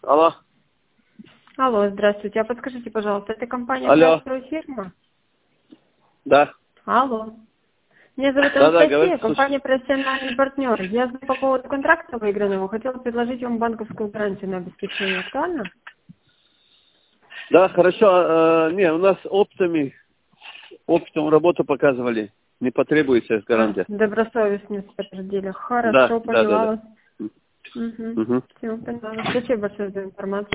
Алло. Алло, здравствуйте. А подскажите, пожалуйста, это компания Алло. «Стройфирма»? Да. Алло. Меня зовут Да, Анастасия, говорите, компания «Профессиональный партнер». Я знаю по поводу контракта выигранного. Хотела предложить вам банковскую гарантию на обеспечение. Актуально? Да, хорошо. Не, у нас оптом работу показывали. Не потребуется гарантия. Добросовестность подтвердили. Да, Хорошо, да, да, поняла да. вас. Угу. Угу. Все, поняла. Спасибо большое за информацию.